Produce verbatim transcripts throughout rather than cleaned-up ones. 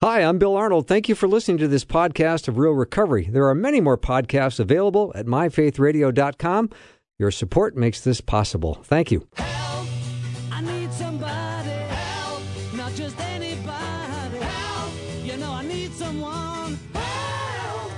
Hi, I'm Bill Arnold. Thank you for listening to this podcast of Real Recovery. There are many more podcasts available at my faith radio dot com. Your support makes this possible. Thank you. Help! I need somebody. Help! Not just anybody. Help! You know I need someone. Help!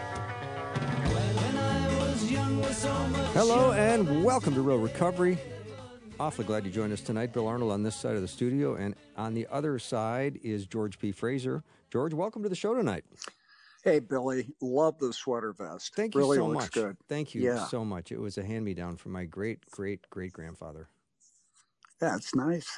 When I was young with so much. Hello and welcome to Real Recovery. Awfully glad you joined us tonight. Bill Arnold on this side of the studio, and on the other side is George P. Fraser. George, welcome to the show tonight. Hey, Billy. Love the sweater vest. Thank you really so looks much. Good. Thank you yeah. so much. It was a hand-me-down from my great, great, great-grandfather. Yeah, it's nice.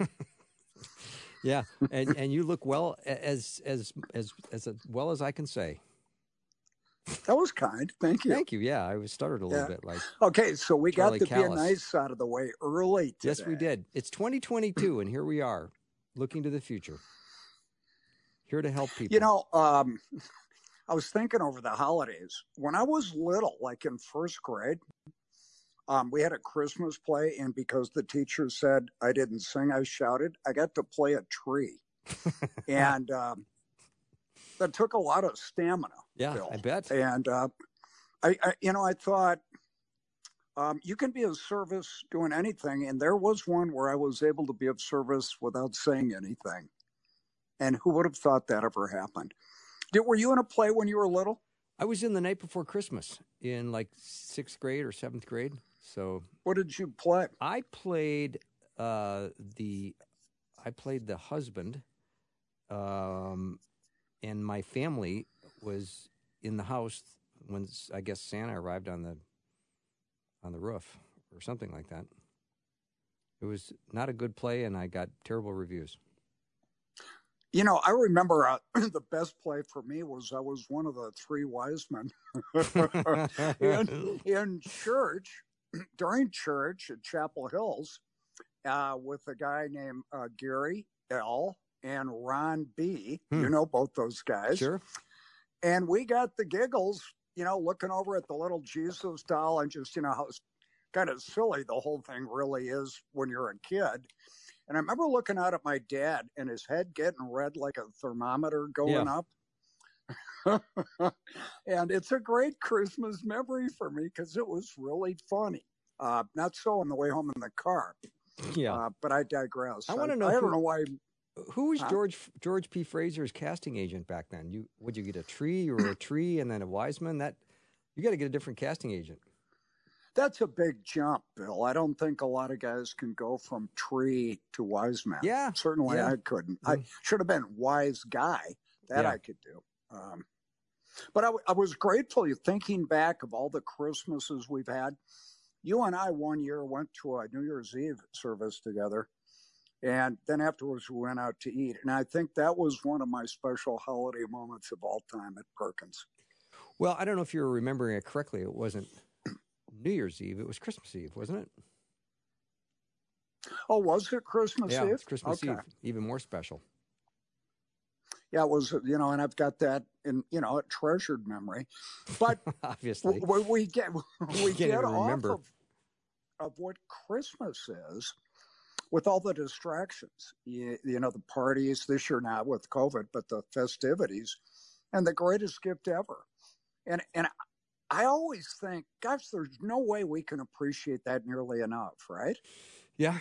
Yeah, and and you look well, as as as as well as I can say. That was kind. Thank you. Thank you. Yeah, I was stuttered a little yeah. bit like. Okay, so we Charlie got the Callis. Be Nice out of the way early today. Yes, we did. It's twenty twenty-two, and here we are, looking to the future. Here to help people. You know, um, I was thinking over the holidays. When I was little, like in first grade, um, we had a Christmas play, and because the teacher said I didn't sing, I shouted, I got to play a tree. and um, that took a lot of stamina. Yeah, Bill. I bet. And, uh, I, I, you know, I thought um, you can be of service doing anything. And there was one where I was able to be of service without saying anything. And who would have thought that ever happened? Did, were you in a play when you were little? I was in The Night Before Christmas in like sixth grade or seventh grade. So what did you play? I played uh, the I played the husband, um, and my family was in the house when I guess Santa arrived on the on the roof or something like that. It was not a good play, and I got terrible reviews. You know, I remember uh, the best play for me was I was one of the three wise men in, in church, during church at Chapel Hills, uh, with a guy named uh, Gary L. and Ron B. Hmm. You know both those guys. Sure. And we got the giggles, you know, looking over at the little Jesus doll and just, you know, how kind of silly the whole thing really is when you're a kid. And I remember looking out at my dad and his head getting red like a thermometer going yeah. up. And it's a great Christmas memory for me because it was really funny. Uh, not so on the way home in the car. Yeah. Uh, but I digress. I want to know. I, I who, don't know why. Who was huh? George George P. Fraser's casting agent back then? You would you get a tree or a tree and then a Wiseman? That you got to get a different casting agent. That's a big jump, Bill. I don't think a lot of guys can go from tree to wise man. Yeah. Certainly yeah. I couldn't. Mm. I should have been wise guy. That yeah. I could do. Um, but I, I was grateful. You thinking back of all the Christmases we've had. You and I one year went to a New Year's Eve service together. And then afterwards we went out to eat. And I think that was one of my special holiday moments of all time at Perkins. Well, I don't know if you're remembering it correctly. It wasn't New Year's Eve. It was Christmas Eve, wasn't it? Oh, was it Christmas yeah, Eve? Yeah, it's Christmas okay. Eve. Even more special. Yeah, it was, you know, and I've got that in, you know, a treasured memory. But obviously, we, we get we Can't get even off remember. of, of what Christmas is with all the distractions. You, you know, the parties this year now with COVID, but the festivities and the greatest gift ever. And and I always think, gosh, there's no way we can appreciate that nearly enough, right? Yeah.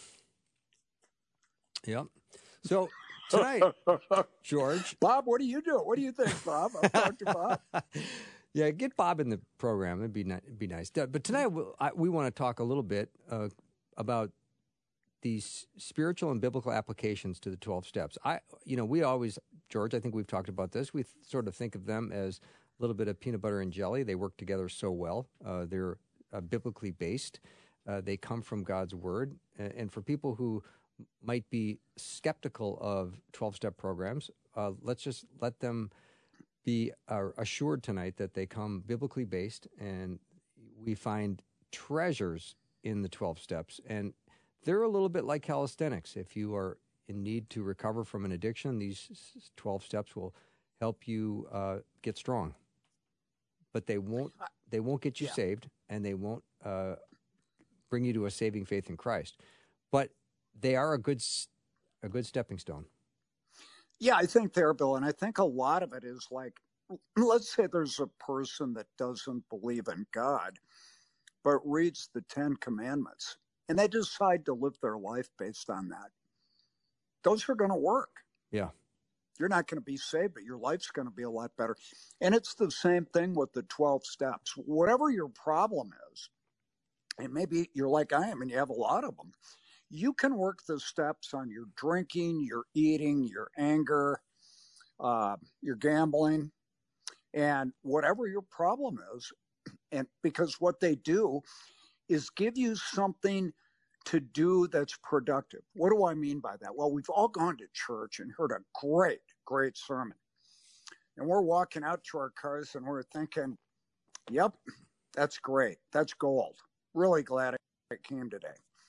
Yep. So tonight, George. Bob, what do you do? What do you think, Bob? I'll talk to Bob. Yeah, get Bob in the program. It'd be, ni- it'd be nice. But tonight, we'll, I, we want to talk a little bit uh, about these spiritual and biblical applications to the twelve steps. I, you know, we always, George, I think we've talked about this. We th- sort of think of them as a little bit of peanut butter and jelly. They work together so well. Uh, they're uh, biblically based. Uh, they come from God's word. And, and for people who might be skeptical of twelve-step programs, uh, let's just let them be uh, assured tonight that they come biblically based, and we find treasures in the twelve steps. And they're a little bit like calisthenics. If you are in need to recover from an addiction, these twelve steps will help you uh, get strong. But they won't they won't get you yeah. saved, and they won't uh, bring you to a saving faith in Christ. But they are a good a good stepping stone. Yeah, I think there, Bill, and I think a lot of it is like, let's say there's a person that doesn't believe in God, but reads the Ten Commandments, and they decide to live their life based on that. Those are going to work. Yeah. You're not going to be saved, but your life's going to be a lot better. And it's the same thing with the twelve steps. Whatever your problem is, and maybe you're like I am and you have a lot of them, you can work the steps on your drinking, your eating, your anger, uh, your gambling, and whatever your problem is. And because what they do is give you something to do that's productive. What do I mean by that? Well, we've all gone to church and heard a great, great sermon. And we're walking out to our cars and we're thinking, yep, that's great. That's gold. Really glad it came today.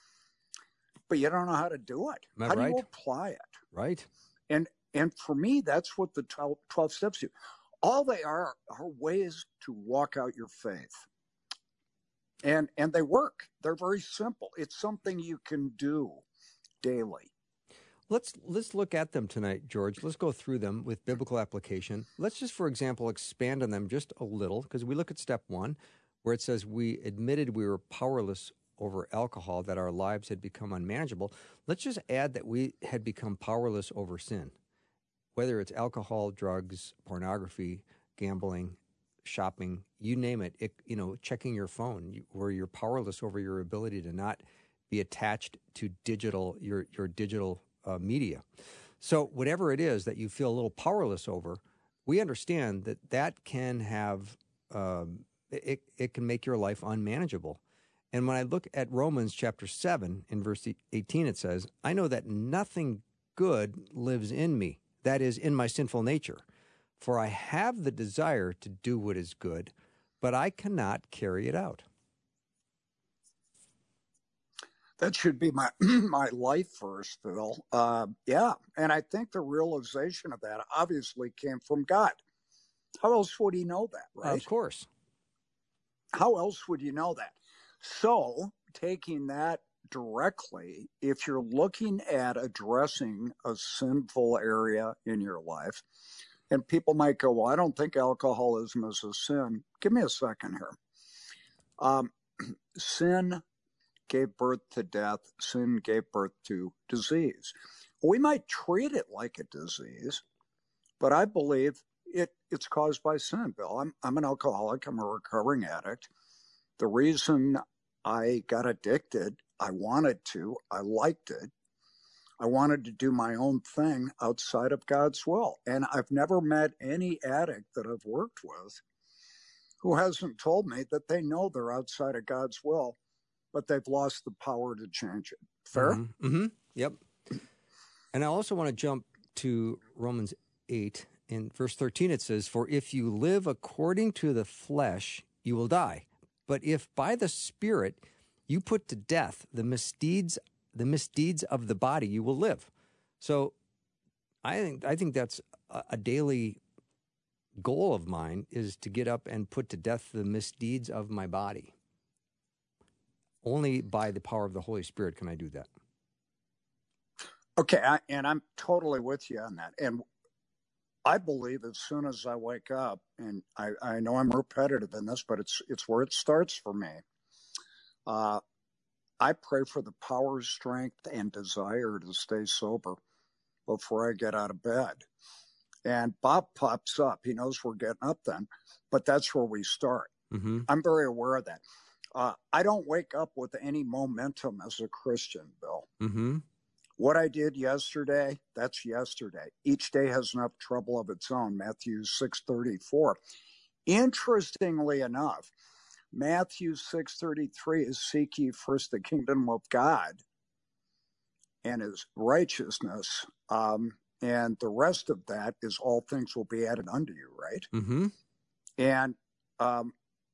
But you don't know how to do it. Am I how do right? you apply it? Right. And and for me, that's what the twelve, twelve steps do. All they are are ways to walk out your faith. And and they work. They're very simple. It's something you can do daily. Let's let's look at them tonight, George. Let's go through them with biblical application. Let's just, for example, expand on them just a little, because we look at step one, where it says we admitted we were powerless over alcohol, that our lives had become unmanageable. Let's just add that we had become powerless over sin, whether it's alcohol, drugs, pornography, gambling, shopping, you name it, it you know, checking your phone, you, where you're powerless over your ability to not be attached to digital, your, your digital uh, media. So whatever it is that you feel a little powerless over, we understand that that can have, um, it, it can make your life unmanageable. And when I look at Romans chapter seven, in verse eighteen, it says, I know that nothing good lives in me, that is, in my sinful nature. For I have the desire to do what is good, but I cannot carry it out. That should be my my life verse, Phil. Uh, yeah, and I think the realization of that obviously came from God. How else would he know that, right? Of course. How else would you know that? So, taking that directly, if you're looking at addressing a sinful area in your life, and people might go, well, I don't think alcoholism is a sin. Give me a second here. Um, sin gave birth to death. Sin gave birth to disease. We might treat it like a disease, but I believe it, it's caused by sin, Bill. I'm, I'm an alcoholic. I'm a recovering addict. The reason I got addicted, I wanted to, I liked it. I wanted to do my own thing outside of God's will. And I've never met any addict that I've worked with who hasn't told me that they know they're outside of God's will, but they've lost the power to change it. Fair? Mm-hmm. Mm-hmm. Yep. And I also want to jump to Romans eight. In verse thirteen, it says, for if you live according to the flesh, you will die. But if by the Spirit you put to death the misdeeds the misdeeds of the body, you will live. So I think I think that's a, a daily goal of mine, is to get up and put to death the misdeeds of my body. Only by the power of the Holy Spirit can I do that. Okay, I, and I'm totally with you on that. And I believe as soon as I wake up, and I, I know I'm repetitive in this, but it's it's where it starts for me. Uh, I pray for the power, strength, and desire to stay sober before I get out of bed. And Bob pops up. He knows we're getting up then, but that's where we start. Mm-hmm. I'm very aware of that. Uh, I don't wake up with any momentum as a Christian, Bill. Mm-hmm. What I did yesterday, that's yesterday. Each day has enough trouble of its own, Matthew six thirty-four. Interestingly enough, Matthew six thirty-three is seek ye first the kingdom of God and his righteousness. Um, and the rest of that is all things will be added unto you, right? Mm-hmm. And um,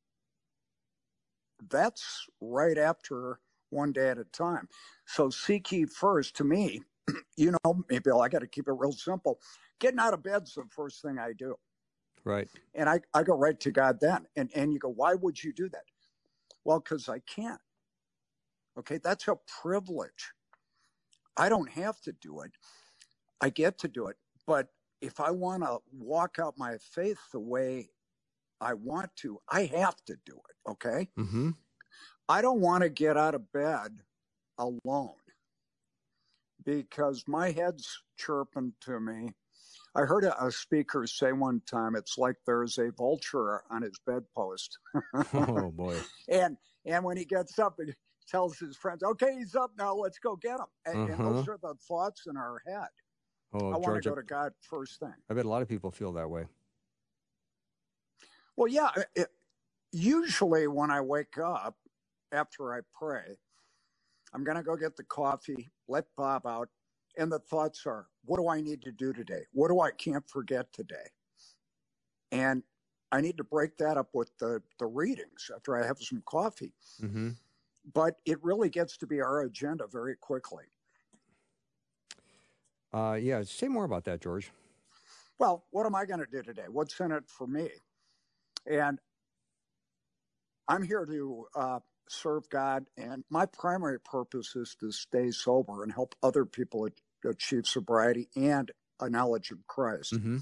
that's right after one day at a time. So seek ye first, to me, you know, maybe I got to keep it real simple. Getting out of bed's the first thing I do. Right. And I, I go right to God then. And, and you go, why would you do that? Well, because I can't. Okay, that's a privilege. I don't have to do it. I get to do it. But if I want to walk out my faith the way I want to, I have to do it, okay? Mm-hmm. I don't want to get out of bed alone because my head's chirping to me. I heard a, a speaker say one time, it's like there's a vulture on his bedpost. Oh, boy. And and when he gets up, he tells his friends, okay, he's up now, let's go get him. And, Uh-huh. and those are the thoughts in our head. Oh, I want George, to go to God first thing. I bet a lot of people feel that way. Well, yeah, it, usually when I wake up after I pray, I'm going to go get the coffee, let Bob out, and the thoughts are, what do I need to do today? What do I can't forget today? And I need to break that up with the, the readings after I have some coffee. Mm-hmm. But it really gets to be our agenda very quickly. Uh, yeah, say more about that, George. Well, what am I going to do today? What's in it for me? And I'm here to uh, serve God, and my primary purpose is to stay sober and help other people achieve sobriety and a knowledge of Christ. Mm-hmm.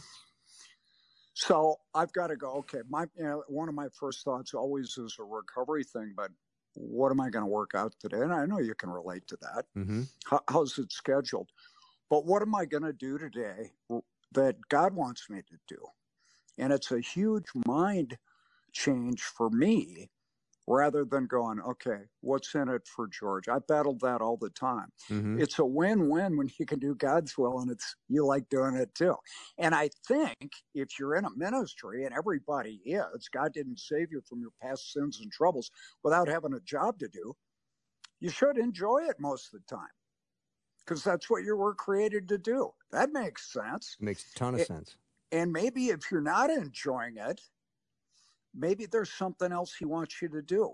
So I've got to go, okay, my you know, one of my first thoughts always is a recovery thing, but what am I going to work out today? And I know you can relate to that. Mm-hmm. How, how's it scheduled? But what am I going to do today that God wants me to do? And it's a huge mind change for me rather than going, okay, what's in it for George? I battled that all the time. Mm-hmm. It's a win-win when you can do God's will and it's you like doing it too. And I think if you're in a ministry, and everybody is, God didn't save you from your past sins and troubles without having a job to do, you should enjoy it most of the time. Because that's what you were created to do. That makes sense. It makes a ton of it, sense. And maybe if you're not enjoying it, maybe there's something else he wants you to do.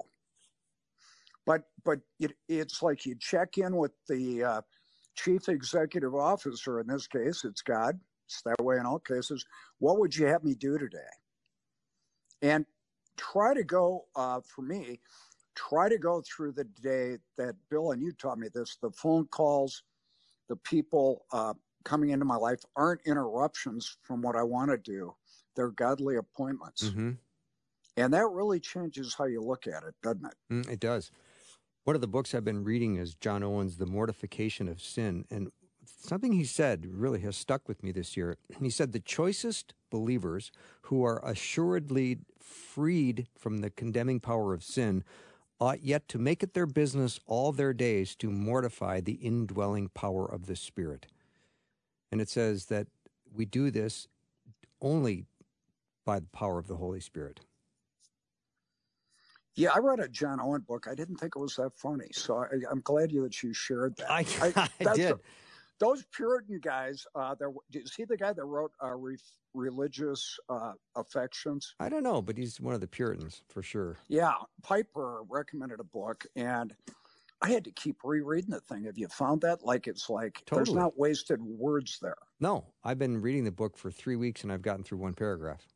But but it, it's like you check in with the uh, chief executive officer. In this case, it's God. It's that way in all cases. What would you have me do today? And try to go, uh, for me, try to go through the day that, Bill, and you taught me this, the phone calls, the people uh, coming into my life aren't interruptions from what I want to do. They're godly appointments. Mm-hmm. And that really changes how you look at it, doesn't it? Mm, it does. One of the books I've been reading is John Owen's The Mortification of Sin. And something he said really has stuck with me this year. He said, the choicest believers who are assuredly freed from the condemning power of sin ought yet to make it their business all their days to mortify the indwelling power of the Spirit. And it says that we do this only by the power of the Holy Spirit. Yeah, I read a John Owen book. I didn't think it was that funny, so I, I'm glad you that you shared that. I, I, I did. A, those Puritan guys, uh, is he the guy that wrote uh, re, Religious uh, Affections? I don't know, but he's one of the Puritans for sure. Yeah, Piper recommended a book, and I had to keep rereading the thing. Have you found that? Like, it's like Totally. There's not wasted words there. No, I've been reading the book for three weeks, and I've gotten through one paragraph.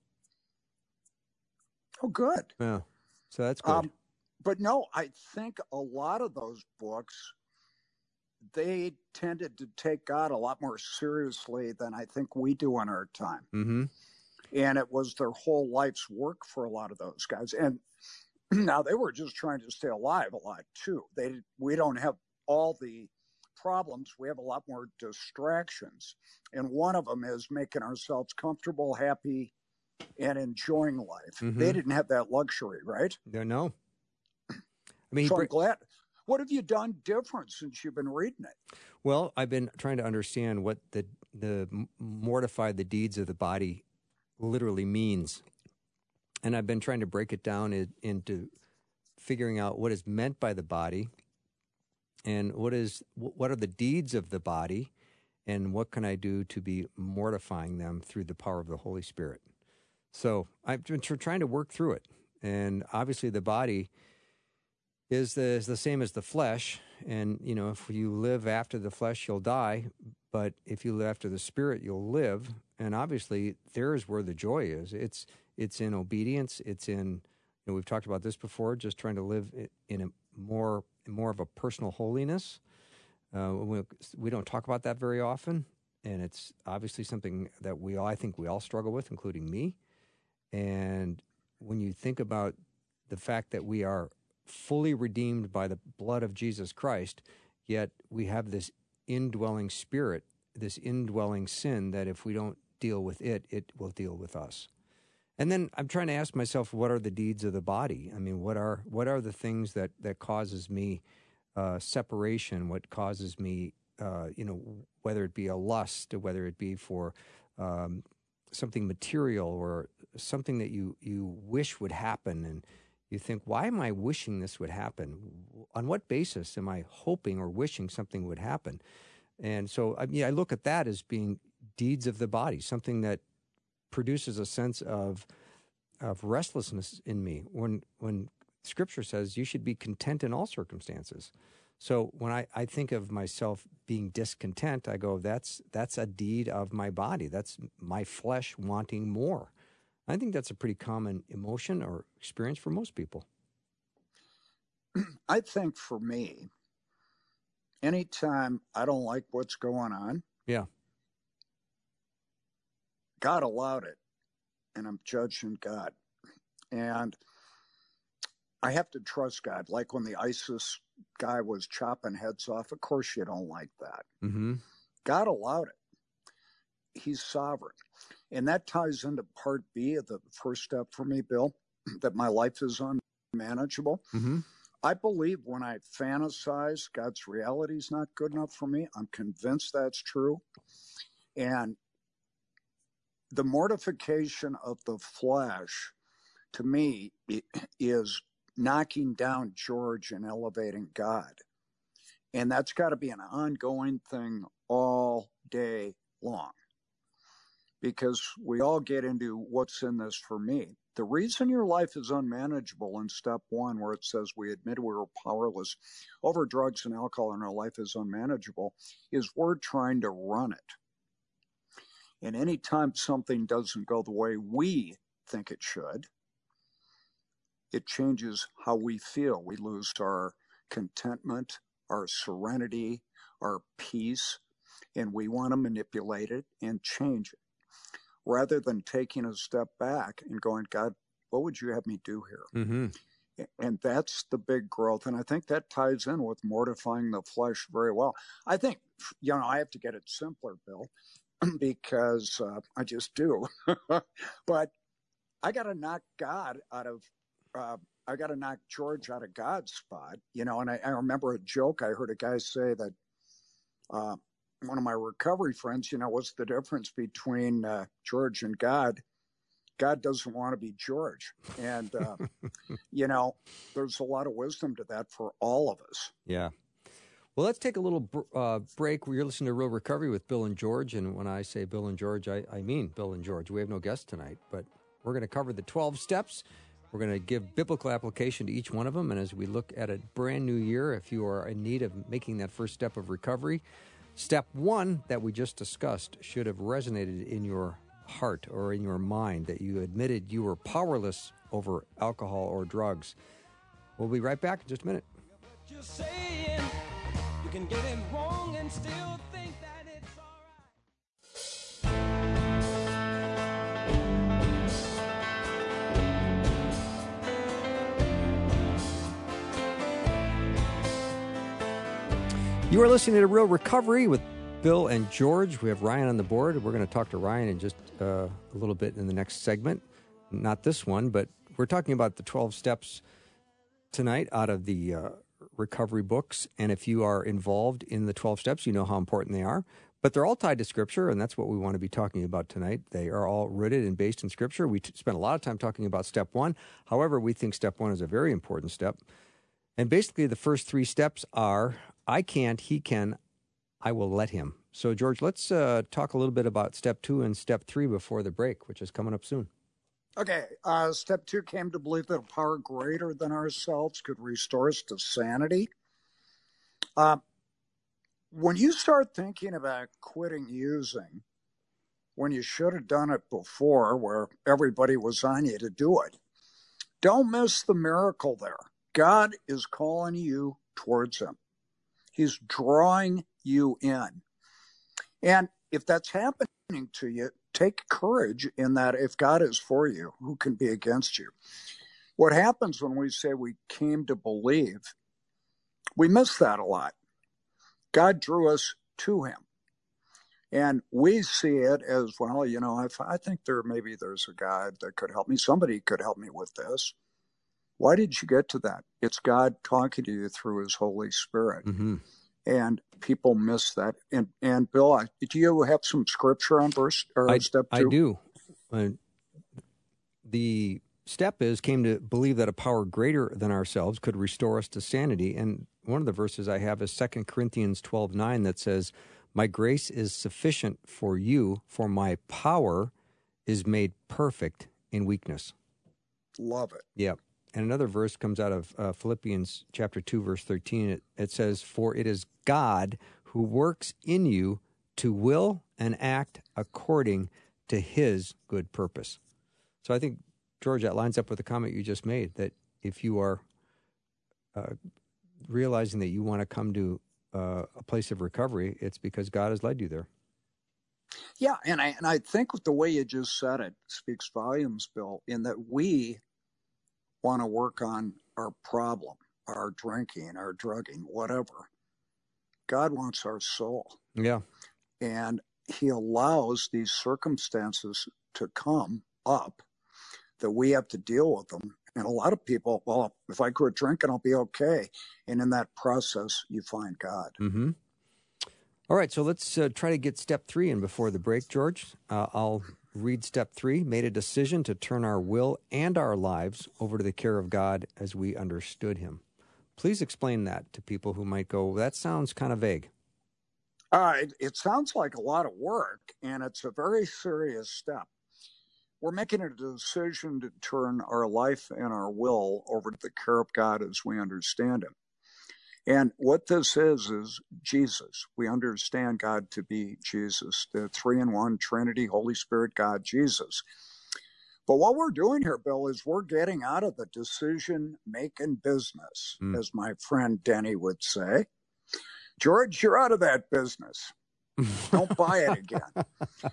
Oh, good. Yeah, so that's good. Um, but no, I think a lot of those books, they tended to take God a lot more seriously than I think we do in our time. Mm-hmm. And it was their whole life's work for a lot of those guys. And now they were just trying to stay alive a lot too. They we don't have all the problems. We have a lot more distractions. And one of them is making ourselves comfortable, happy, and enjoying life. Mm-hmm. They didn't have that luxury, right? No, no. I mean, so br- I'm glad. What have you done different since you've been reading it? Well, I've been trying to understand what the the mortify the deeds of the body literally means. And I've been trying to break it down in, into figuring out what is meant by the body and what is what are the deeds of the body and what can I do to be mortifying them through the power of the Holy Spirit. So I've been trying to work through it. And obviously the body is the, is the same as the flesh. And, you know, if you live after the flesh, you'll die. But if you live after the Spirit, you'll live. And obviously, there's where the joy is. It's it's in obedience. It's in, you know, we've talked about this before, just trying to live in a more more of a personal holiness. Uh, we, we don't talk about that very often. and it's obviously something that we all, I think we all struggle with, including me. And when you think about the fact that we are fully redeemed by the blood of Jesus Christ, yet we have this indwelling spirit, this indwelling sin, that if we don't deal with it, it will deal with us. And then I'm trying to ask myself, what are the deeds of the body? I mean, what are what are the things that, that causes me uh, separation? What causes me, uh, you know, whether it be a lust, or whether it be for um, something material or something that you, you wish would happen, and you think, why am I wishing this would happen? On what basis am I hoping or wishing something would happen? And so, I mean, I look at that as being deeds of the body, something that produces a sense of of restlessness in me. When when Scripture says you should be content in all circumstances. So when I, I think of myself being discontent, I go, that's that's a deed of my body. That's my flesh wanting more. I think that's a pretty common emotion or experience for most people. I think for me, anytime I don't like what's going on, yeah, God allowed it, and I'm judging God. And I have to trust God. Like when the ISIS guy was chopping heads off, of course you don't like that. Mm-hmm. God allowed it. He's sovereign. And that ties into part B of the first step for me, Bill, that my life is unmanageable. Mm-hmm. I believe when I fantasize God's reality is not good enough for me, I'm convinced that's true. And the mortification of the flesh, to me, is knocking down George and elevating God. And that's got to be an ongoing thing all day long, because we all get into what's in this for me. The reason your life is unmanageable in step one, where it says we admit we were powerless over drugs and alcohol and our life is unmanageable, is we're trying to run it. And anytime something doesn't go the way we think it should, it changes how we feel. We lose our contentment, our serenity, our peace, and we want to manipulate it and change it, rather than taking a step back and going, God, what would you have me do here? Mm-hmm. And that's the big growth. And I think that ties in with mortifying the flesh very well. I think, you know, I have to get it simpler, Bill, because uh, I just do. But I got to knock God out of, uh, I got to knock George out of God's spot, you know. And I, I remember a joke I heard a guy say that, uh, one of my recovery friends, you know, what's the difference between uh, George and God? God doesn't want to be George. And, uh, you know, there's a lot of wisdom to that for all of us. Yeah. Well, let's take a little uh, break. You're listening to Real Recovery with Bill and George. And when I say Bill and George, I, I mean Bill and George. We have no guests tonight, but we're going to cover the twelve steps. We're going to give biblical application to each one of them. And as we look at a brand new year, if you are in need of making that first step of recovery, step one that we just discussed should have resonated in your heart or in your mind, that you admitted you were powerless over alcohol or drugs. We'll be right back in just a minute. You're saying you can get it wrong and still think that it's all right. You are listening to Real Recovery with Bill and George. We have Ryan on the board. We're going to talk to Ryan in just uh, a little bit in the next segment. Not this one, but we're talking about the twelve steps tonight out of the uh, recovery books. And if you are involved in the twelve steps, you know how important they are. But they're all tied to Scripture, and that's what we want to be talking about tonight. They are all rooted and based in Scripture. We t- spent a lot of time talking about step one. However, we think step one is a very important step. And basically, the first three steps are, I can't, he can, I will let him. So, George, let's uh, talk a little bit about step two and step three before the break, which is coming up soon. Okay. Uh, step two came to believe that a power greater than ourselves could restore us to sanity. Uh, when you start thinking about quitting using, when you should have done it before, where everybody was on you to do it, don't miss the miracle there. God is calling you towards him. He's drawing you in. And if that's happening to you, take courage in that if God is for you, who can be against you? What happens when we say we came to believe, we miss that a lot. God drew us to him. And we see it as, well, you know, if I think there maybe there's a God that could help me. Somebody could help me with this. Why did you get to that? It's God talking to you through his Holy Spirit. Mm-hmm. And people miss that. And, and Bill, I, do you have some scripture on verse or I, step two? I do. Uh, the step is came to believe that a power greater than ourselves could restore us to sanity. And one of the verses I have is Second Corinthians twelve nine that says, my grace is sufficient for you, for my power is made perfect in weakness. Love it. Yeah. And another verse comes out of uh, Philippians chapter two, verse thirteen. It, it says, for it is God who works in you to will and act according to his good purpose. So I think, George, that lines up with the comment you just made, that if you are uh, realizing that you want to come to uh, a place of recovery, it's because God has led you there. Yeah, and I and I think the way you just said it speaks volumes, Bill, in that we want to work on our problem, our drinking, our drugging, whatever. God wants our soul. Yeah. And he allows these circumstances to come up that we have to deal with them. And a lot of people, well, if I quit drinking, I'll be okay. And in that process, you find God. Mm-hmm. All right, so let's uh, try to get step three in before the break, George. Uh, I'll read step three. Made a decision to turn our will and our lives over to the care of God as we understood him. Please explain that to people who might go, that sounds kind of vague. Uh, it, it sounds like a lot of work, and it's a very serious step. We're making a decision to turn our life and our will over to the care of God as we understand him. And what this is, is Jesus. We understand God to be Jesus, the three-in-one Trinity, Holy Spirit, God, Jesus. But what we're doing here, Bill, is we're getting out of the decision-making business, mm. as my friend Denny would say. George, you're out of that business. Don't buy it again.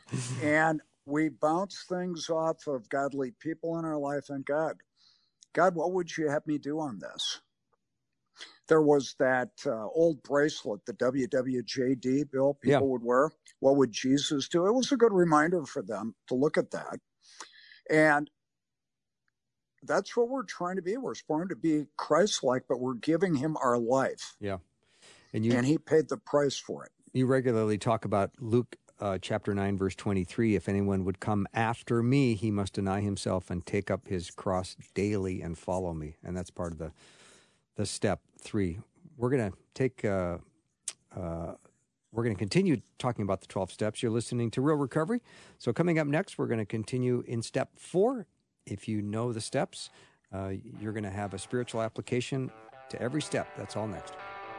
And we bounce things off of godly people in our life and God. God, what would you have me do on this? There was that uh, old bracelet, the W W J D, Bill, people yeah. would wear. What would Jesus do? It was a good reminder for them to look at that. And that's what we're trying to be. We're trying to be Christ-like, but we're giving him our life. Yeah. And, you, and he paid the price for it. You regularly talk about Luke uh, chapter nine, verse twenty-three. If anyone would come after me, he must deny himself and take up his cross daily and follow me. And that's part of the the step three. We're going to take, uh, uh, we're going to continue talking about the twelve steps. You're listening to Real Recovery. So coming up next, we're going to continue in step four. If you know the steps, uh, you're going to have a spiritual application to every step. That's all next.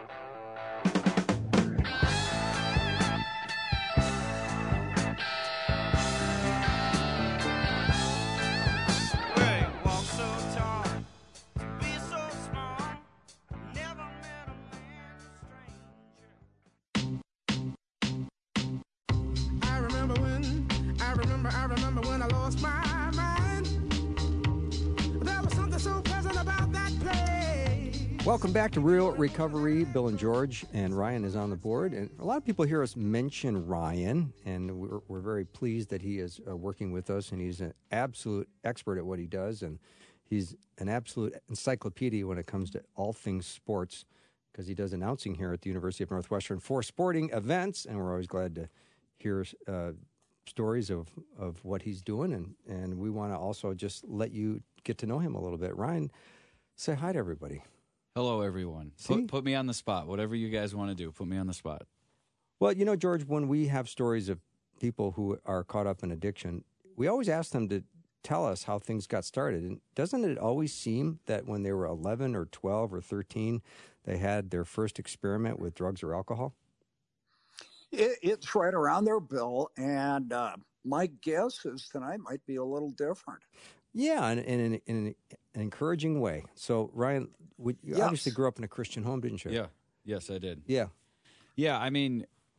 Welcome back to Real Recovery. Bill and George, and Ryan is on the board. And a lot of people hear us mention Ryan, and we're, we're very pleased that he is uh, working with us, and he's an absolute expert at what he does, and he's an absolute encyclopedia when it comes to all things sports, because he does announcing here at the University of Northwestern for sporting events, and we're always glad to hear uh, stories of, of what he's doing, and, and we want to also just let you get to know him a little bit. Ryan, say hi to everybody. Hello, everyone. Put, put me on the spot. Whatever you guys want to do, put me on the spot. Well, you know, George, when we have stories of people who are caught up in addiction, we always ask them to tell us how things got started. And doesn't it always seem that when they were eleven or twelve or thirteen, they had their first experiment with drugs or alcohol? It, it's right around there, Bill. And uh, my guess is tonight might be a little different. Yeah, and in, in, in an encouraging way. So, Ryan, we, you yes. obviously grew up in a Christian home, didn't you? Yeah. Yes, I did. Yeah. Yeah, I mean,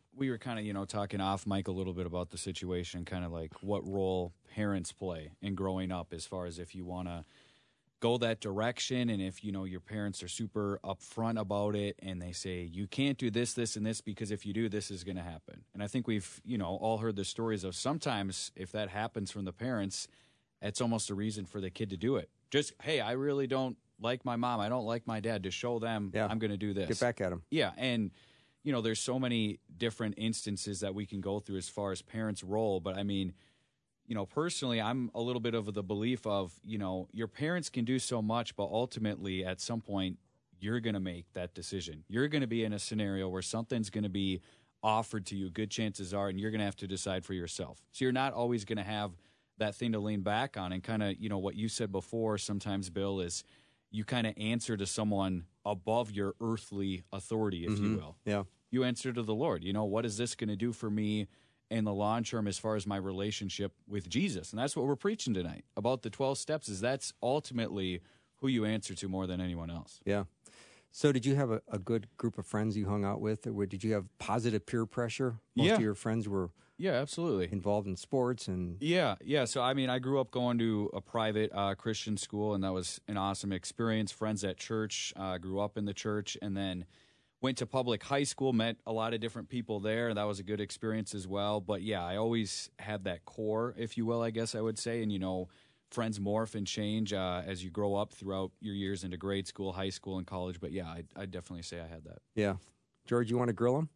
we were kind of, you know, talking off mic a little bit about the situation, kind of like what role parents play in growing up as far as if you want to go that direction. And if, you know, your parents are super upfront about it and they say, you can't do this, this, and this, because if you do, this is going to happen. And I think we've, you know, all heard the stories of sometimes if that happens from the parents, it's almost a reason for the kid to do it. Just, hey, I really don't like my mom. I don't like my dad, to show them yeah. I'm going to do this. Get back at them. Yeah. And, you know, there's so many different instances that we can go through as far as parents' role. But I mean, you know, personally, I'm a little bit of the belief of, you know, your parents can do so much, but ultimately at some point you're going to make that decision. You're going to be in a scenario where something's going to be offered to you, good chances are, and you're going to have to decide for yourself. So you're not always going to have that thing to lean back on. And kind of, you know, what you said before sometimes, Bill, is you kind of answer to someone above your earthly authority, if mm-hmm. you will. Yeah. You answer to the Lord. You know, what is this going to do for me in the long term as far as my relationship with Jesus? And that's what we're preaching tonight about the twelve steps, is that's ultimately who you answer to more than anyone else. Yeah. So did you have a, a good group of friends you hung out with, or did you have positive peer pressure? Most yeah. of your friends were yeah, absolutely involved in sports and yeah, yeah. So I mean, I grew up going to a private uh, Christian school, and that was an awesome experience. Friends at church, uh, grew up in the church, and then went to public high school, met a lot of different people there. That was a good experience as well. But yeah, I always had that core, if you will, I guess I would say. And, you know, friends morph and change uh, as you grow up throughout your years into grade school, high school, and college. But yeah, I'd, I'd definitely say I had that. Yeah. George, you want to grill him?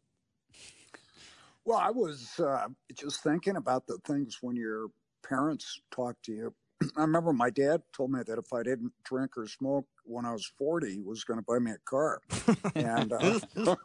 Well, I was uh, just thinking about the things when your parents talk to you. I remember my dad told me that if I didn't drink or smoke when I was forty, he was going to buy me a car. And uh,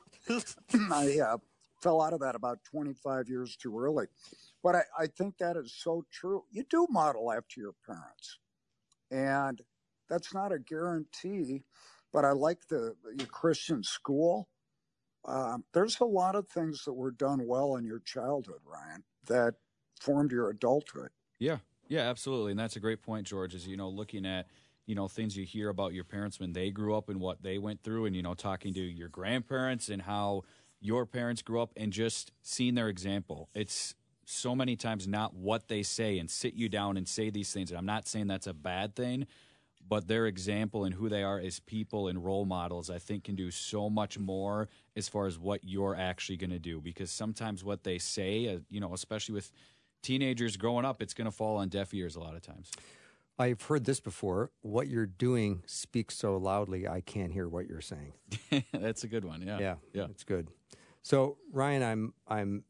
I uh, fell out of that about twenty-five years too early. But I, I think that is so true. You do model after your parents. And that's not a guarantee, but I like the your Christian school. Uh, there's a lot of things that were done well in your childhood, Ryan, that formed your adulthood. Yeah. Yeah, absolutely. And that's a great point, George, is, you know, looking at, you know, things you hear about your parents when they grew up and what they went through, and, you know, talking to your grandparents and how your parents grew up and just seeing their example. It's so many times not what they say and sit you down and say these things. And I'm not saying that's a bad thing, but their example and who they are as people and role models, I think, can do so much more as far as what you're actually going to do. Because sometimes what they say, uh, you know, especially with teenagers growing up, it's going to fall on deaf ears a lot of times. I've heard this before. What you're doing speaks so loudly, I can't hear what you're saying. That's a good one. Yeah. Yeah. Yeah. It's good. So, Ryan, I'm, I'm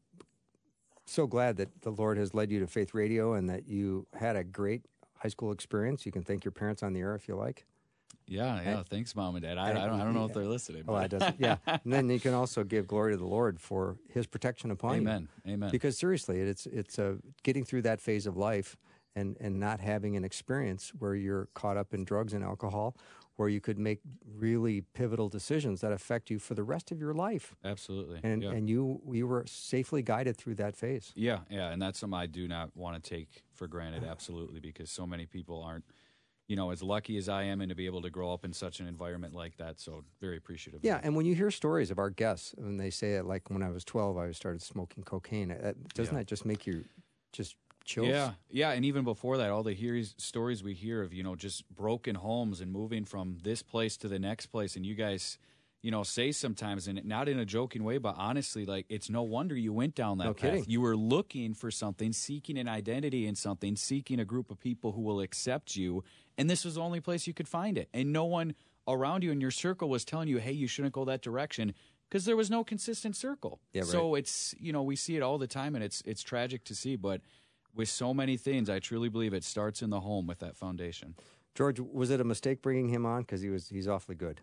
so glad that the Lord has led you to Faith Radio and that you had a great high school experience. You can thank your parents on the air if you like. Yeah, yeah. Thanks, Mom and Dad. I, I don't, I don't know if they're listening. Oh, I doesn't. Yeah, and then you can also give glory to the Lord for His protection upon you. Amen. Amen. Because seriously, it's it's a getting through that phase of life and and not having an experience where you're caught up in drugs and alcohol, where you could make really pivotal decisions that affect you for the rest of your life. Absolutely. And yeah. and you you were safely guided through that phase. Yeah, yeah, and that's something I do not want to take for granted. Absolutely, because so many people aren't, you know, as lucky as I am and to be able to grow up in such an environment like that. So very appreciative. Yeah, and when you hear stories of our guests, when they say it, like when I was twelve, I started smoking cocaine, uh, doesn't yeah. that just make you just chills? Yeah, yeah, and even before that, all the hears, stories we hear of, you know, just broken homes and moving from this place to the next place, and you guys, you know, say sometimes, and not in a joking way, but honestly, like, it's no wonder you went down that no path. Kidding. You were looking for something, seeking an identity in something, seeking a group of people who will accept you, and this was the only place you could find it. And no one around you in your circle was telling you, hey, you shouldn't go that direction, because there was no consistent circle. Yeah, right. So it's, you know, we see it all the time, and it's it's tragic to see, but with so many things, I truly believe it starts in the home with that foundation. George, was it a mistake bringing him on? Because he was he's awfully good.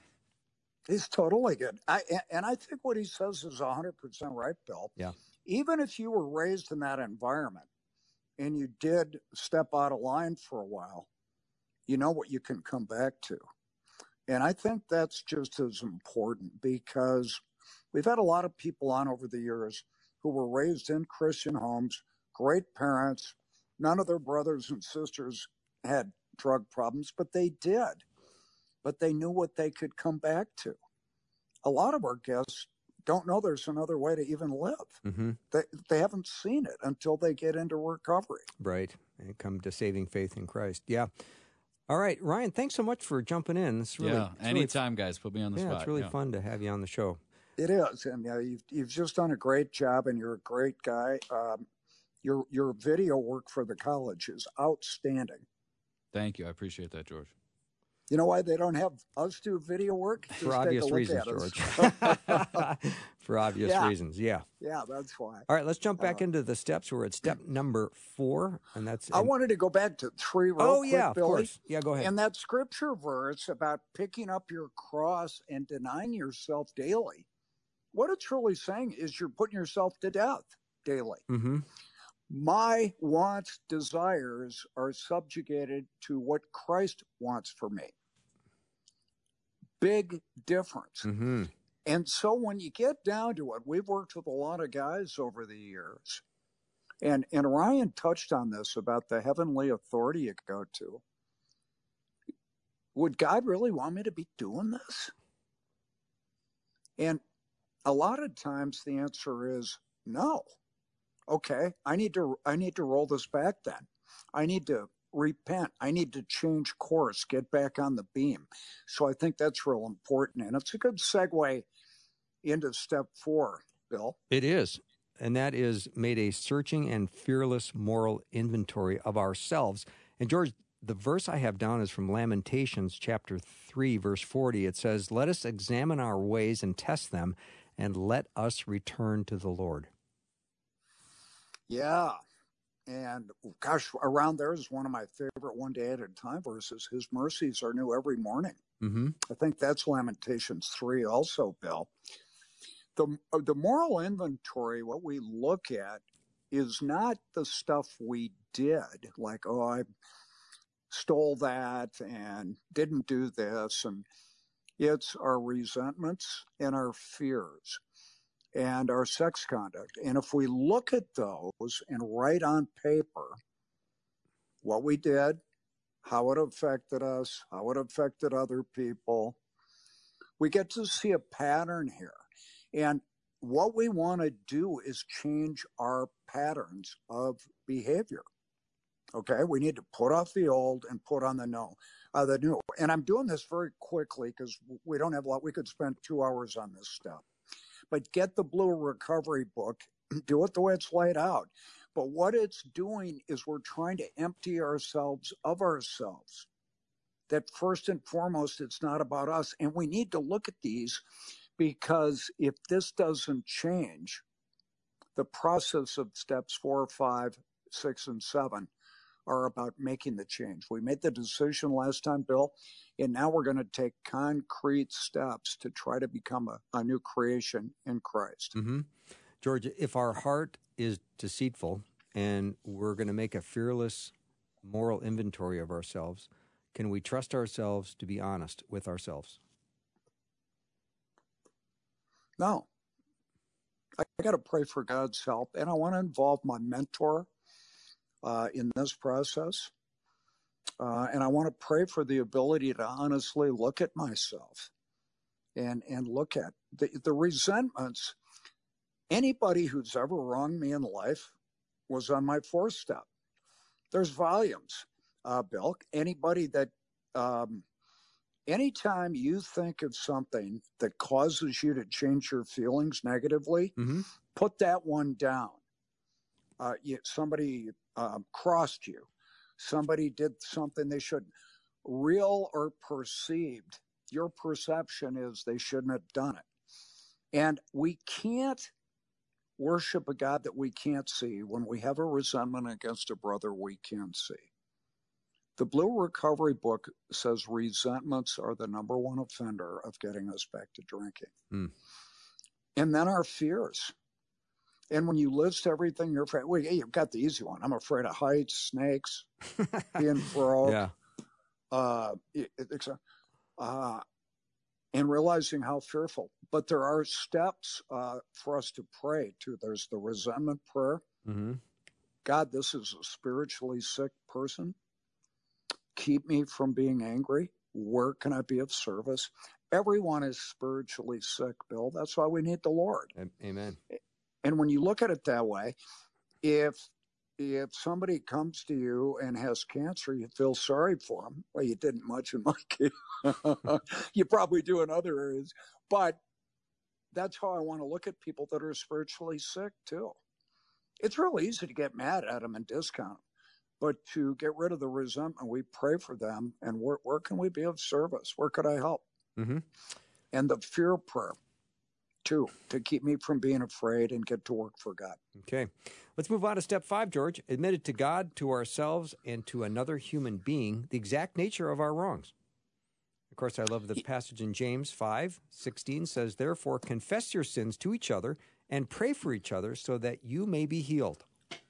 He's totally good. I, and I think what he says is one hundred percent right, Bill. Yeah. Even if you were raised in that environment and you did step out of line for a while, you know what you can come back to. And I think that's just as important, because we've had a lot of people on over the years who were raised in Christian homes, great parents. None of their brothers and sisters had drug problems, but they did. But they knew what they could come back to. A lot of our guests don't know there's another way to even live. Mm-hmm. They, they haven't seen it until they get into recovery. Right. And come to saving faith in Christ. Yeah. All right, Ryan, thanks so much for jumping in. It's really, yeah, it's anytime, really, guys. Put me on the yeah, spot. It's really yeah. fun to have you on the show. It is, and uh, you've you've just done a great job, and you're a great guy. Um, your your video work for the college is outstanding. Thank you. I appreciate that, George. You know why they don't have us do video work? Just for obvious reasons, George. For obvious yeah. reasons, yeah. Yeah, that's why. All right, let's jump back uh, into the steps. We're at step number four, and that's. I wanted to go back to three. Real oh quick, yeah, Billy. of course. Yeah, go ahead. And that scripture verse about picking up your cross and denying yourself daily. What it's really saying is you're putting yourself to death daily. Mm-hmm. My wants, desires are subjugated to what Christ wants for me. Big difference. Mm-hmm. And so when you get down to it, we've worked with a lot of guys over the years. And, and Ryan touched on this about the heavenly authority you go to. Would God really want me to be doing this? And a lot of times the answer is no. Okay, I need to I need to roll this back then. I need to repent. I need to change course, get back on the beam. So I think that's real important. And it's a good segue into step four, Bill. It is. And that is made a searching and fearless moral inventory of ourselves. And George, the verse I have down is from Lamentations chapter three, verse forty. It says, "Let us examine our ways and test them, and let us return to the Lord." Yeah. And gosh, around there is one of my favorite one day at a time verses. His mercies are new every morning. Mm-hmm. I think that's Lamentations three also, Bill. The, the moral inventory, what we look at is not the stuff we did, like, oh, I stole that and didn't do this. And it's our resentments and our fears and our sex conduct. And if we look at those and write on paper what we did, how it affected us, how it affected other people, we get to see a pattern here. And what we want to do is change our patterns of behavior. Okay, we need to put off the old and put on the no, uh, the new. And I'm doing this very quickly because we don't have a lot. We could spend two hours on this stuff. But get the Blue Recovery book, do it the way it's laid out. But what it's doing is we're trying to empty ourselves of ourselves. That first and foremost, it's not about us. And we need to look at these because if this doesn't change, the process of steps four, five, six, and seven are about making the change. We made the decision last time, Bill, and now we're going to take concrete steps to try to become a, a new creation in Christ. Mm-hmm. George, if our heart is deceitful and we're going to make a fearless moral inventory of ourselves, can we trust ourselves to be honest with ourselves? No. I, I got to pray for God's help, and I want to involve my mentor Uh, in this process. Uh, and I want to pray for the ability to honestly look at myself and, and look at the, the resentments. Anybody who's ever wronged me in life was on my fourth step. There's volumes, uh, Bill. Anybody that, um, anytime you think of something that causes you to change your feelings negatively, mm-hmm. put that one down. Uh, you, somebody um, crossed you. Somebody did something they shouldn't. Real or perceived, your perception is they shouldn't have done it. And we can't worship a God that we can't see when we have a resentment against a brother we can't see. The Blue Recovery book says resentments are the number one offender of getting us back to drinking. Mm. And then our fears. And when you list everything you're afraid, well, you've got the easy one. I'm afraid of heights, snakes, being broke, yeah. uh, uh, and realizing how fearful. But there are steps uh, for us to pray, too. There's the resentment prayer. Mm-hmm. God, this is a spiritually sick person. Keep me from being angry. Where can I be of service? Everyone is spiritually sick, Bill. That's why we need the Lord. Amen. And when you look at it that way, if if somebody comes to you and has cancer, you feel sorry for them. Well, you didn't much in my case. You probably do in other areas. But that's how I want to look at people that are spiritually sick, too. It's really easy to get mad at them and discount them. But to get rid of the resentment, we pray for them. And where, where can we be of service? Where could I help? Mm-hmm. And the fear prayer, too, to keep me from being afraid and get to work for God. Okay. Let's move on to step five, George. Admitted to God, to ourselves, and to another human being the exact nature of our wrongs. Of course, I love the passage in James five sixteen says, therefore, confess your sins to each other and pray for each other so that you may be healed.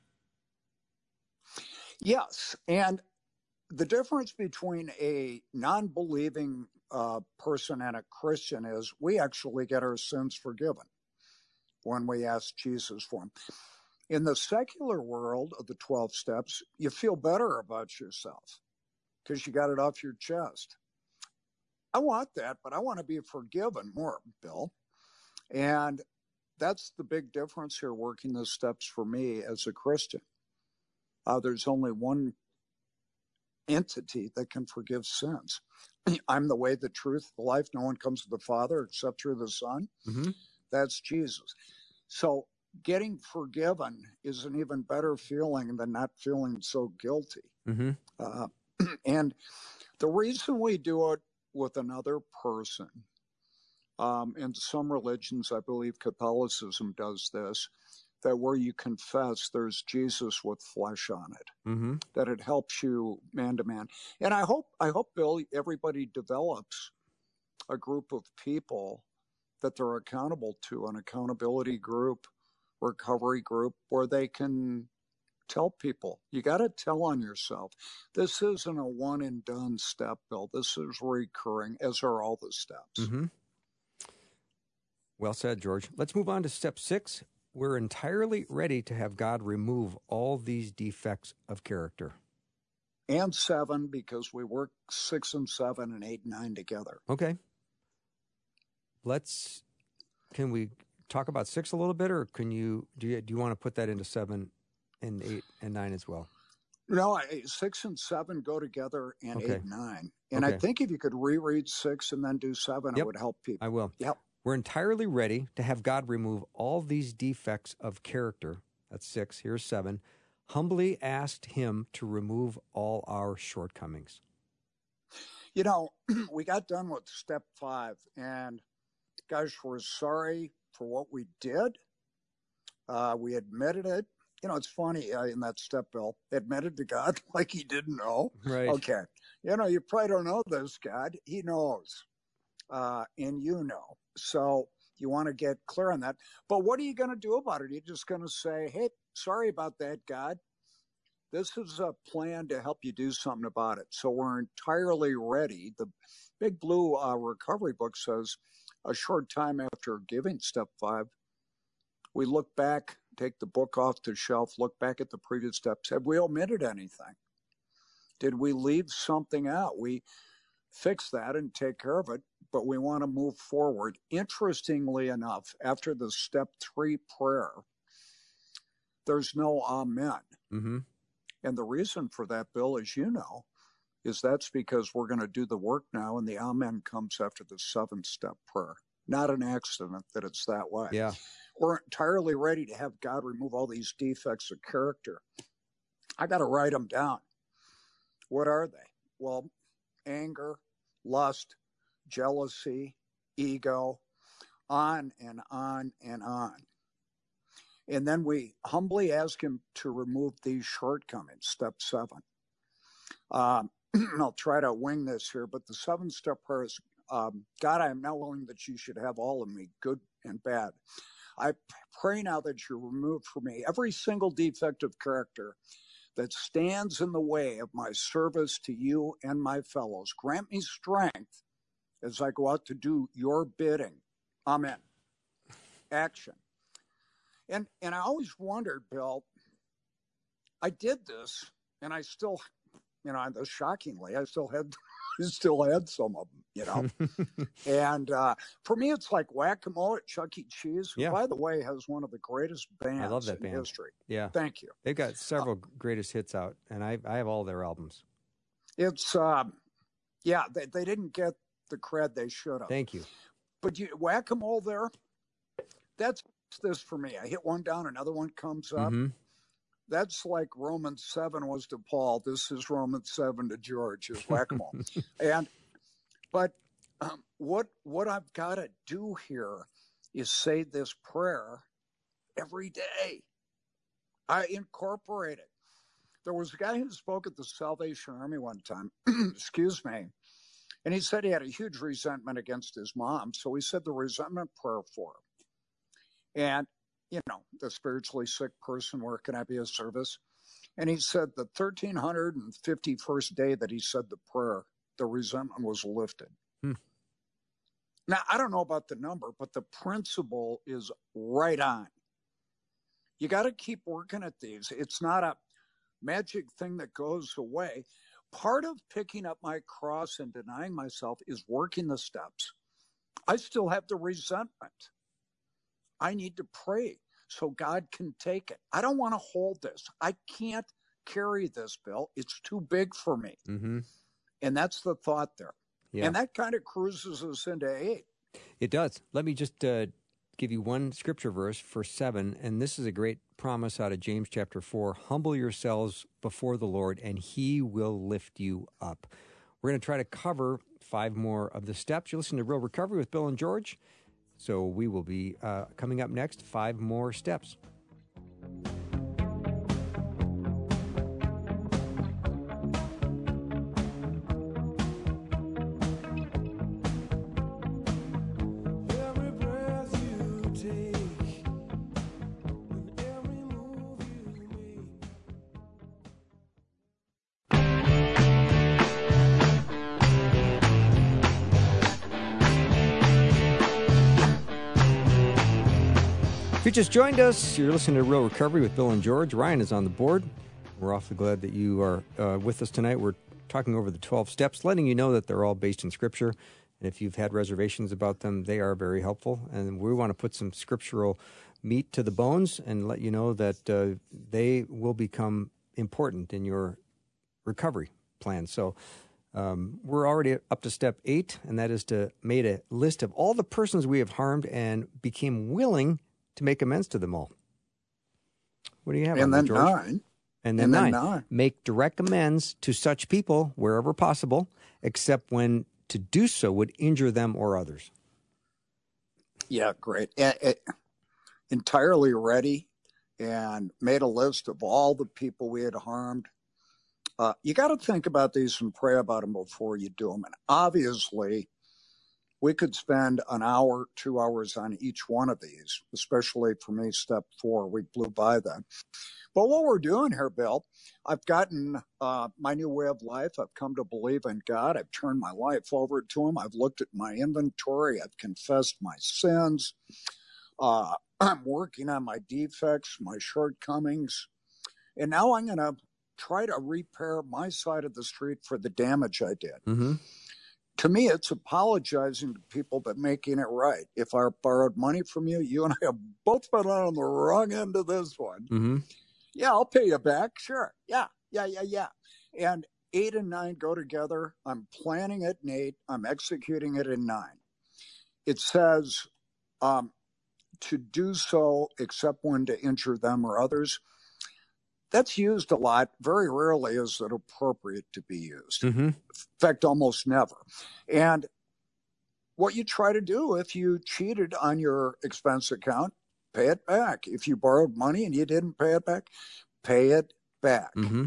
Yes. And the difference between a non-believing uh, person and a Christian is we actually get our sins forgiven when we ask Jesus for them. In the secular world of the twelve steps, you feel better about yourself because you got it off your chest. I want that, but I want to be forgiven more, Bill. And that's the big difference here working the steps for me as a Christian. Uh, there's only one entity that can forgive sins. I'm the way, the truth, the life. No one comes to the Father except through the Son. Mm-hmm. That's Jesus. So getting forgiven is an even better feeling than not feeling so guilty. Mm-hmm. Uh, and the reason we do it with another person, um, in some religions, I believe Catholicism does this, that where you confess, there's Jesus with flesh on it, Mm-hmm. that it helps you man to man. And I hope, I hope, Bill, everybody develops a group of people that they're accountable to, an accountability group, recovery group, where they can tell people, you got to tell on yourself. This isn't a one and done step, Bill. This is recurring, as are all the steps. Mm-hmm. Well said, George. Let's move on to step six. We're entirely ready to have God remove all these defects of character. And seven, because we work six and seven and eight and nine together. Okay. Let's, can we talk about six a little bit, or can you, do you, do you want to put that into seven and eight and nine as well? No, I, six and seven go together, and Okay. eight and nine. And Okay. I think if you could reread six and then do seven, Yep. it would help people. I will. Yep. We're entirely ready to have God remove all these defects of character. That's six. Here's seven. Humbly asked him to remove all our shortcomings. You know, we got done with step five, and guys, we're sorry for what we did. Uh, we admitted it. You know, it's funny uh, in that step, Bill, admitted to God like he didn't know. Right. Okay. You know, you probably don't know this, God. He knows. Uh, and you know. So you want to get clear on that. But what are you going to do about it? You're just going to say, hey, sorry about that, God. This is a plan to help you do something about it. So we're entirely ready. The Big Blue uh, recovery book says a short time after giving step five, we look back, take the book off the shelf, look back at the previous steps. Have we omitted anything? Did we leave something out? We fix that and take care of it, but we want to move forward. Interestingly enough, after the step three prayer, there's no amen. Mm-hmm. And the reason for that, Bill, as you know, is that's because we're going to do the work now, and the amen comes after the seventh step prayer. Not an accident that it's that way. Yeah. We're entirely ready to have God remove all these defects of character. I got to write them down. What are they? Well, anger, lust, jealousy, ego, on and on and on. And then we humbly ask him to remove these shortcomings, step seven. Um, I'll try to wing this here, but the seven-step prayer is, um, God, I am now willing that you should have all of me, good and bad. I pray now that you remove from me every single defect of character that stands in the way of my service to you and my fellows. Grant me strength as I go out to do your bidding. Amen. Action. And and I always wondered, Bill, I did this, and I still you know, and shockingly, I still had, still had some of them, you know. and uh, for me, it's like Whack-A-Mole at Chuck E. Cheese, who, Yeah. by the way, has one of the greatest bands I love that in band. history. Yeah. Thank you. They've got several uh, greatest hits out, and I I have all their albums. It's, um, yeah, they, they didn't get the cred they should have. Thank you. But you, Whack-A-Mole there, that's this for me. I hit one down, another one comes up. Mm-hmm. That's like Romans seven was to Paul. This is Romans seven to George, is Whack-A-Mole. and, but um, what, what I've got to do here is say this prayer every day. I incorporate it. There was a guy who spoke at the Salvation Army one time, excuse me, and he said he had a huge resentment against his mom. So he said the resentment prayer for her. And, you know, the spiritually sick person, where can I be of service? And he said the one thousand three hundred fifty-first day that he said the prayer, the resentment was lifted. Hmm. Now, I don't know about the number, but the principle is right on. You got to keep working at these. It's not a magic thing that goes away. Part of picking up my cross and denying myself is working the steps. I still have the resentment. I need to pray so God can take it. I don't want to hold this. I can't carry this, Bill. It's too big for me. Mm-hmm. And that's the thought there. Yeah. And that kind of cruises us into eight. It does. Let me just uh, give you one scripture verse for seven, and this is a great promise out of James chapter four. Humble yourselves before the Lord, and he will lift you up. We're going to try to cover five more of the steps. You're listening to Real Recovery with Bill and George. So we will be uh, coming up next, five more steps. If you just joined us, you're listening to Real Recovery with Bill and George. Ryan is on the board. We're awfully glad that you are uh, with us tonight. We're talking over the twelve steps, letting you know that they're all based in Scripture. And if you've had reservations about them, they are very helpful. And we want to put some scriptural meat to the bones and let you know that uh, they will become important in your recovery plan. So um, we're already up to step eight, and that is to make a list of all the persons we have harmed and became willing to make amends to them all. What do you have? And on then that, George? nine. And then, and nine. then nine. Make direct amends to such people wherever possible, except when to do so would injure them or others. Yeah, great. It, it, entirely ready and made a list of all the people we had harmed. Uh, you got to think about these and pray about them before you do them. And obviously, we could spend an hour, two hours on each one of these, especially for me, step four. We blew by that. But what we're doing here, Bill, I've gotten uh, my new way of life. I've come to believe in God. I've turned my life over to him. I've looked at my inventory. I've confessed my sins. Uh, I'm working on my defects, my shortcomings. And now I'm going to try to repair my side of the street for the damage I did. Mm-hmm. To me, it's apologizing to people, but making it right. If I borrowed money from you, you and I have both been on the wrong end of this one. Mm-hmm. Yeah, I'll pay you back. Sure. Yeah, yeah, yeah, yeah. And eight and nine go together. I'm planning it in eight. I'm executing it in nine. It says um, to do so except when to injure them or others. That's used a lot. Very rarely is it appropriate to be used. Mm-hmm. In fact, almost never. And what you try to do if you cheated on your expense account, pay it back. If you borrowed money and you didn't pay it back, pay it back. Mm-hmm.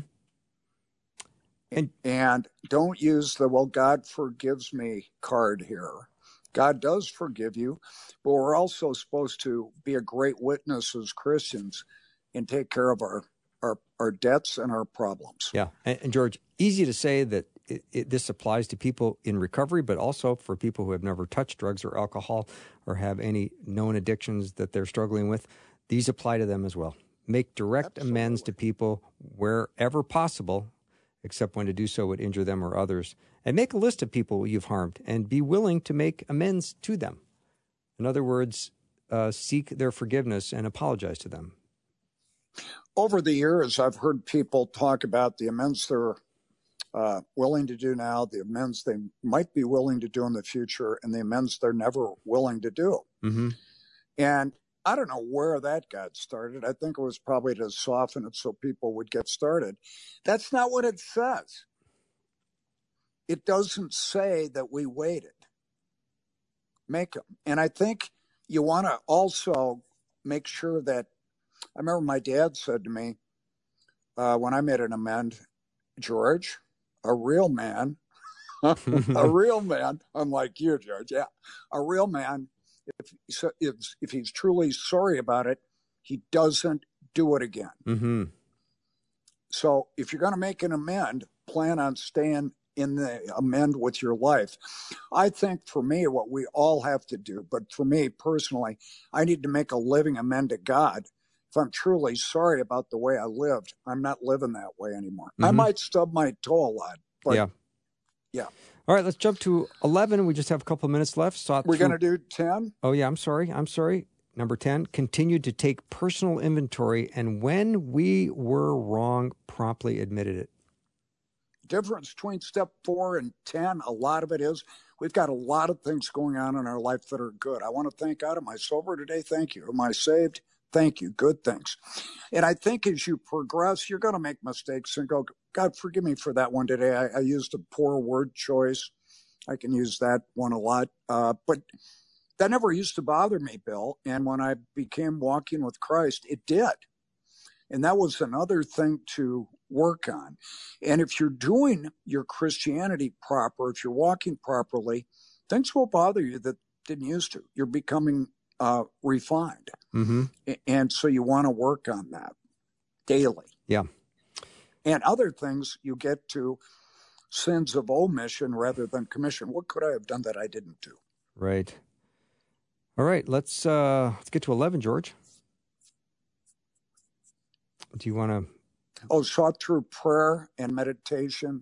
And, and don't use the, well, God forgives me card here. God does forgive you, but we're also supposed to be a great witness as Christians and take care of our Our, our debts and our problems. Yeah. And, and George, easy to say that it, it, this applies to people in recovery, but also for people who have never touched drugs or alcohol or have any known addictions that they're struggling with. These apply to them as well. Make direct Absolutely. amends to people wherever possible, except when to do so would injure them or others. And make a list of people you've harmed and be willing to make amends to them. In other words, uh, seek their forgiveness and apologize to them. Over the years, I've heard people talk about the amends they're uh, willing to do now, the amends they might be willing to do in the future, and the amends they're never willing to do. Mm-hmm. And I don't know where that got started. I think it was probably to soften it so people would get started. That's not what it says. It doesn't say that we waited. Make them. And I think you want to also make sure that, I remember my dad said to me uh, when I made an amend, George, a real man, a real man, unlike you, George, yeah, a real man, if, if, if he's truly sorry about it, he doesn't do it again. Mm-hmm. So if you're going to make an amend, plan on staying in the amend with your life. I think for me, what we all have to do, but for me personally, I need to make a living amend to God. If I'm truly sorry about the way I lived, I'm not living that way anymore. Mm-hmm. I might stub my toe a lot, but yeah. yeah. All right, let's jump to eleven. We just have a couple of minutes left. So We're going to do ten? Oh, yeah, I'm sorry. I'm sorry. Number ten, continue to take personal inventory, and when we were wrong, promptly admitted it. Difference between step four and ten, a lot of it is we've got a lot of things going on in our life that are good. I want to thank God. Am I sober today? Thank you. Am I saved? Thank you. Good things. And I think as you progress, you're going to make mistakes and go, God, forgive me for that one today. I, I used a poor word choice. I can use that one a lot. Uh, but that never used to bother me, Bill. And when I became walking with Christ, it did. And that was another thing to work on. And if you're doing your Christianity proper, if you're walking properly, things will bother you that didn't used to. You're becoming uh, refined. Mm-hmm. And so you want to work on that daily. Yeah. And other things you get to sins of omission rather than commission. What could I have done that I didn't do? Right. All right. Let's, uh, let's get to eleven, George. Do you want to? Oh, sought through prayer and meditation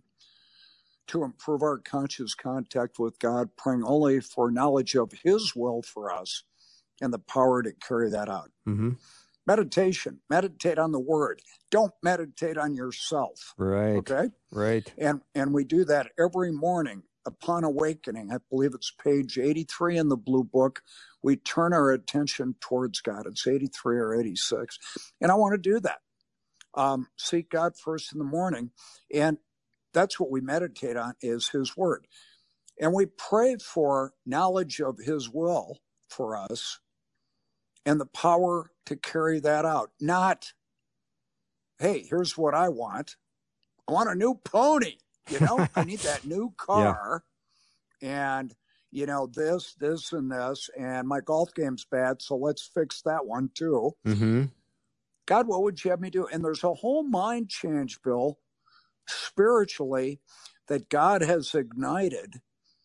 to improve our conscious contact with God, praying only for knowledge of His will for us and the power to carry that out. Mm-hmm. Meditation, meditate on the Word. Don't meditate on yourself. Right. Okay? Right. And and we do that every morning upon awakening. I believe it's page eighty-three in the Blue Book. We turn our attention towards God. It's eighty-three or eighty-six. And I want to do that. Um, seek God first in the morning. And that's what we meditate on is His Word. And we pray for knowledge of His will for us and the power to carry that out. Not, hey, here's what I want. I want a new pony. You know, I need that new car. Yeah. And, you know, this, this, and this. And my golf game's bad, so let's fix that one too. Mm-hmm. God, what would you have me do? And there's a whole mind change, Bill, spiritually, that God has ignited.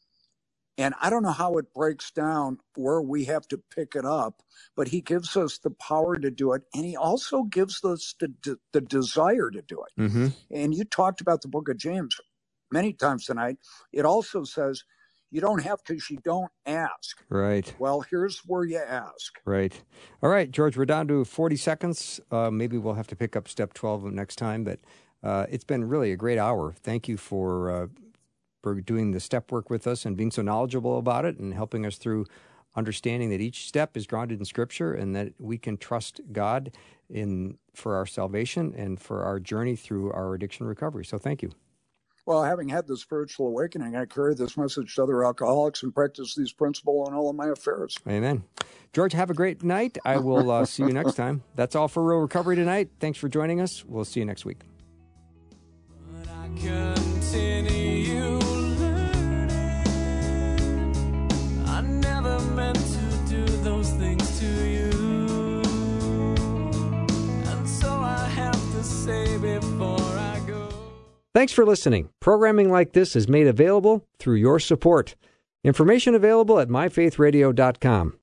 And I don't know how it breaks down where we have to pick it up, but He gives us the power to do it. And He also gives us the, the, the desire to do it. Mm-hmm. And you talked about the book of James many times tonight. It also says, you don't have because you don't ask. Right. Well, here's where you ask. Right. All right, George, we're down to forty seconds. Uh, maybe we'll have to pick up step twelve next time, but uh, it's been really a great hour. Thank you for, uh, for doing the step work with us and being so knowledgeable about it and helping us through understanding that each step is grounded in Scripture and that we can trust God in for our salvation and for our journey through our addiction recovery. So thank you. Well, having had the spiritual awakening, I carry this message to other alcoholics and practice these principles in all of my affairs. Amen. George, have a great night. I will uh, see you next time. That's all for Real Recovery tonight. Thanks for joining us. We'll see you next week. But I continue learning. I never meant to do those things to you. And so I have to say before I go. Thanks for listening. Programming like this is made available through your support. Information available at my faith radio dot com.